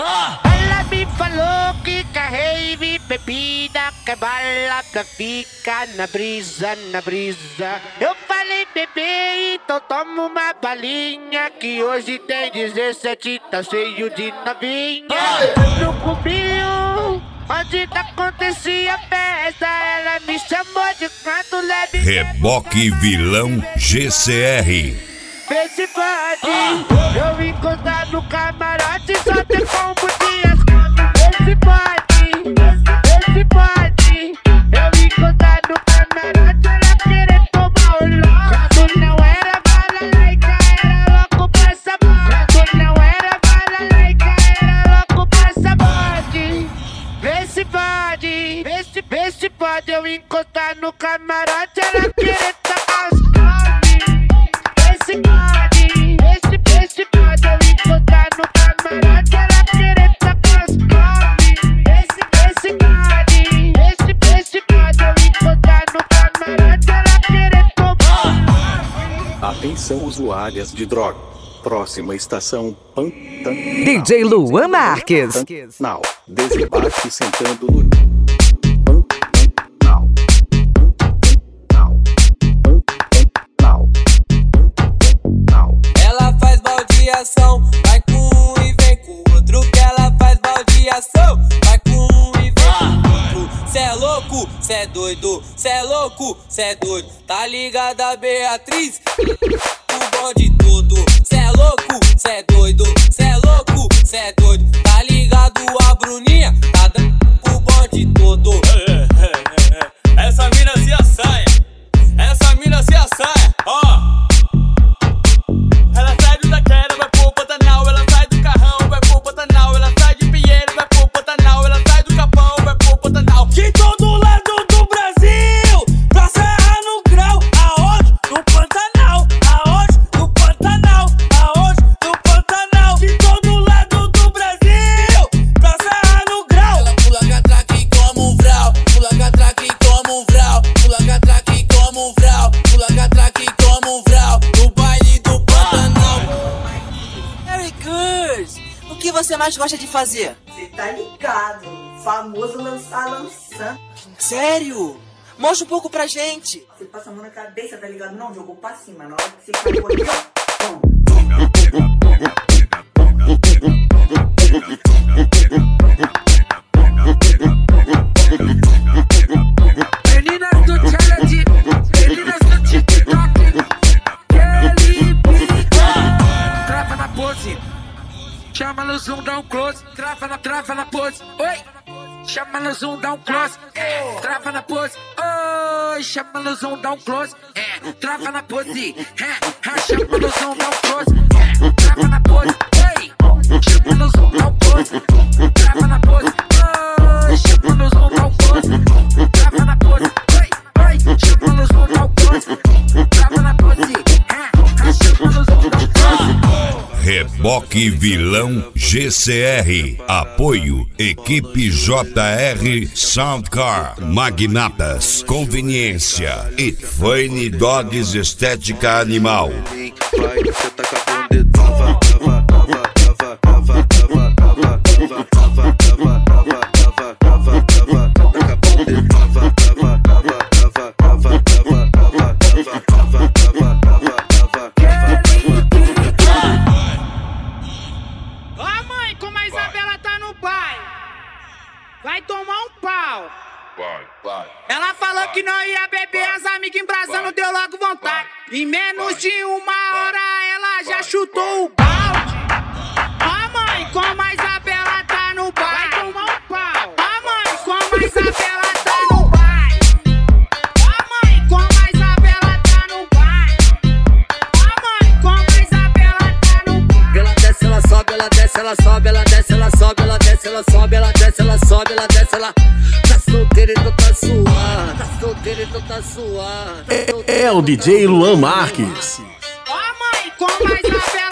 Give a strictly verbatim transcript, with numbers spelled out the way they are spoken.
Ela me falou que quer rave, bebida, quer bala pra ficar na brisa, na brisa. Eu falei, bebê, então toma uma balinha, que hoje tem dezessete, tá cheio de novinha. No cubinho, onde acontecia a festa, ela me chamou de canto leve. Reboque Vilão G C R. Vê se pode, eu encostar no camarote, só ter combo de ascome. Vê se pode, vê se pode, eu encostar no camarote, ela querer tomar o louco. Tu não era balalaica, era louco pra sabor. Tu não era balalaica, era louco pra sabor. Vê se pode, vê se, vê se pode, eu encostar no camarote, ela querer tomar os comes. Vê se pode, vê se, vê se pode, eu encostar no camarote, ela querer tomar os comes. Vê se, vê se pode, vê se, vê se pode, eu encostar no camarote, ela querer tomar. Atenção, usuárias de droga. Próxima estação, Pantanal. D J Luan Marques. Pantanal. Desembarque sentando no Pantanal. Pantanal. Pantanal. Pantanal. Ela faz baldeação, vai com um e vem com o outro. Que ela faz baldeação, vai com um e vem com o outro. Cê é louco, cê é doido, cê é louco, cê é doido. Tá ligada, Beatriz? O bonde todo. Cê é louco, cê é doido, cê é louco, cê é doido. Tá ligado, a Bruninha? Tá dando o bonde todo. É, é, é. Essa mina se assanha, essa mina se assanha, ó. Ela sai do Taquera, vai pro Pantanal. Ela sai do Carrão, vai pro Pantanal. Ela sai de Pinheiro, vai pro Pantanal. Ela sai do Capão, vai pro Pantanal. De todo lado do Brasil, pra Serra no Grau. Aonde? No Pantanal. Aonde? No Pantanal. Aonde? No Pantanal. De todo lado do Brasil, pra Serra no Grau. Ela pula catraque como um vral, pula catraque como um vral, pula catraque como um vral, pula catraque como um vral. No baile do Pantanal. Very good. O que você mais gosta de fazer? Você tá ligado, famoso lançar lançã. Sério? Mostra um pouco pra gente. Você passa a mão na cabeça, tá ligado? Não, jogou pra cima. Na hora que você caiu aqui, ó. Bom. Meninas do challenge, meninas do TikTok, Kelly Pica. Trava na pose, chama no zoom, dá um close. Trava na, trava na pose, oi. Chama no zoom, dá um close. É, trava na pose, oi. Chama no zoom, dá um close. É, trava na pose, é, chama no zoom, dá um close. É, trava na pose, oi. Chama no zoom, dá um close. Trava na pose, oi. Chama no zoom, dá um close. Trava na pose, oi, oi. Chama no zoom, dá um close. Trava na pose, é, chama no zoom, dá um close. Reboque Vilão G C R. Apoio Equipe J R Soundcar, Magnatas Conveniência e Fine Dogs Estética Animal. Vai, você tá acabando de trava, trava, trava, trava, trava, trava, trava, trava, trava, trava, trava, trava, trava, acabando de trava, trava, trava, trava, trava, trava, trava, trava, trava, trava, trava. Ó mãe, como a Isabela tá no pai, vai tomar um pau. Vai, vai. Ela falou que não ia beber, as amigas embrasando, deu logo vontade. Em menos de uma hora ela já chutou o balde. Ó mãe, como a Isabela tá no pai, vai tomar um pau. Ó mãe, como a Isabela tá no pai. Ó mãe, como a Isabela tá no pai. Ó mãe, como a Isabela tá no pai. Ela desce, ela sobe, ela desce, ela sobe, ela desce, ela sobe, ela desce, ela sobe, ela desce, ela sobe, ela desce, ela. Tá solteira e tu tá suado, tá solteira e tu tá suado. É, é o D J Luan Marques. Ó mãe, como a Isabela